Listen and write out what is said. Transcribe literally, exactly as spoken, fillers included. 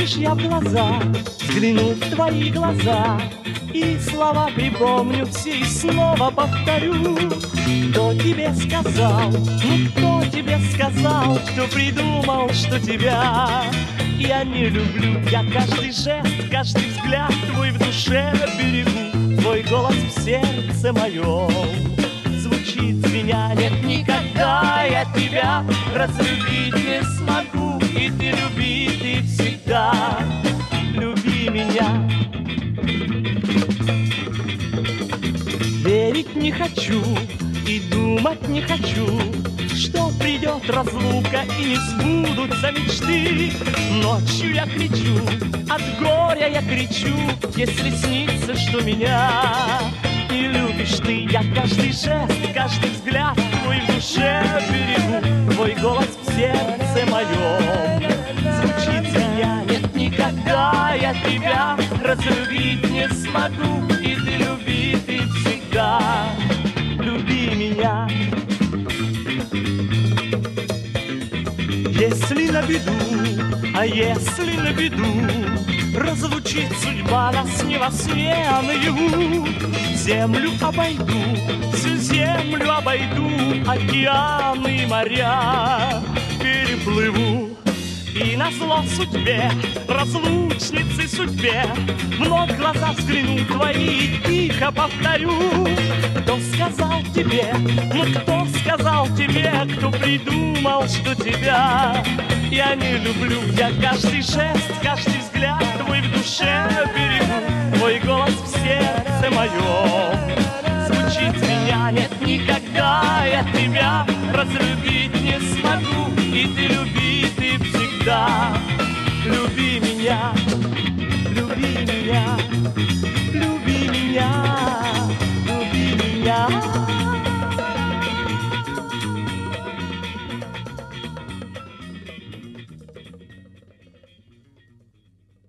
Хочешь, я в глаза взгляну в твои глаза, и слова припомню все и снова повторю. Кто тебе сказал, ну кто тебе сказал, кто придумал, что тебя я не люблю? Я каждый жест, каждый взгляд твой в душе берегу, твой голос в сердце моем звучит звеня. Нет, никогда я тебя разлюбить не смогу, и ты люби, ты всегда люби меня. Верить не хочу и думать не хочу, что придет разлука и не сбудутся мечты. Ночью я кричу, от горя я кричу, если снится, что меня не любишь ты. Я каждый жест, каждый взгляд твой в душе берегу, твой голос в сердце моем звучит звеня. Нет, никогда я тебя разлюбить не смогу, и ты люби, ты всегда люби меня. Если на беду, а если на беду разлучит судьба нас не во сне, а наяву, землю обойду, всю землю обойду, океаны и моря переплыву. И назло судьбе, разлучнице судьбе, вновь глаза взгляну твои и тихо повторю. Кто сказал тебе, ну кто сказал тебе, кто придумал, что тебя я не люблю? Я каждый жест, каждый взгляд твой в душе берегу, твой голос в сердце моем звучит звеня. Нет, никогда я тебя разлюбить не смогу, и ты люби, ты всегда люби меня, люби меня.